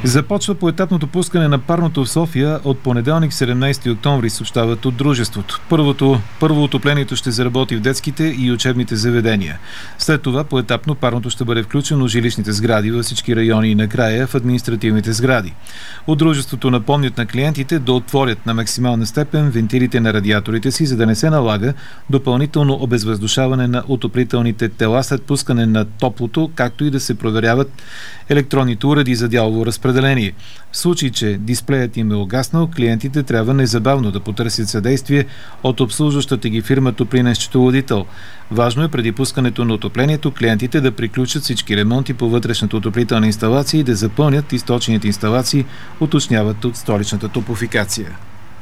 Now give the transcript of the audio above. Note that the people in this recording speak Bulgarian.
Започва поетапното пускане на парното в София от понеделник 17 октомври, съобщават от дружеството. Първо отоплението ще заработи в детските и учебните заведения. След това поетапно парното ще бъде включено в жилищните сгради във всички райони и накрая в административните сгради. От дружеството напомнят на клиентите да отворят на максимална степен вентилите на радиаторите си, за да не се налага допълнително обезвъздушаване на отоплителните тела след пускане на топлото, както и да се проверяват електронните уреди за дялово разпределение. В случай, че дисплеят им е угаснал, клиентите трябва незабавно да потърсят съдействие от обслужващата ги фирма топлинен счетоводител. Важно е преди пускането на отоплението клиентите да приключат всички ремонти по вътрешната отоплителна инсталация и да запълнят източените инсталации, уточняват от столичната топлофикация.